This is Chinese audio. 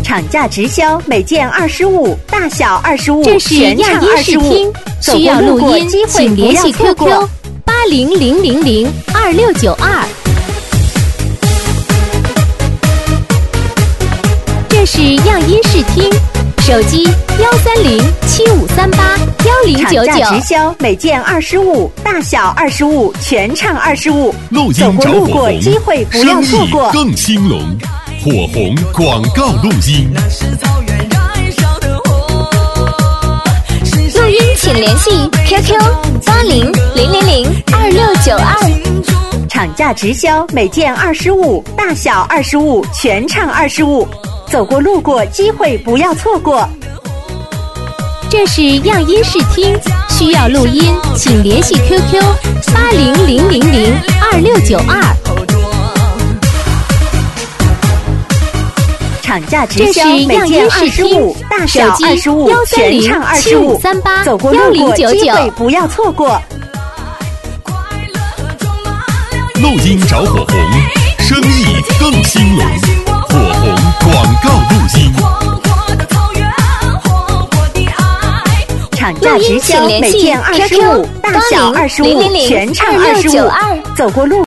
厂价直销，每件25，大小25， 这是亚音视听，需要录音，请联系 QQ 8000026992。这是样音视听，手机13075381099。 厂价直销，每件25，大小25，全场25。 录走过音找火路过， 红， 机会不要错过。 生意更兴隆。火红广告录音。 录音请联系 QQ 8000026992。 厂价直销，每件25，大小25，全场25。走过路过，机会不要错过。 这是样音视听，需要录音，请联系 QQ 8000026992。 厂价直销， 这是每件样音视听 25，大小手机 25，全场25。 1307538 走过路过，机 1099 会不要错过。 录音找火红，生意更兴隆。火红广告录音。 厂价直销，每件25，大小25，全场25。走过路。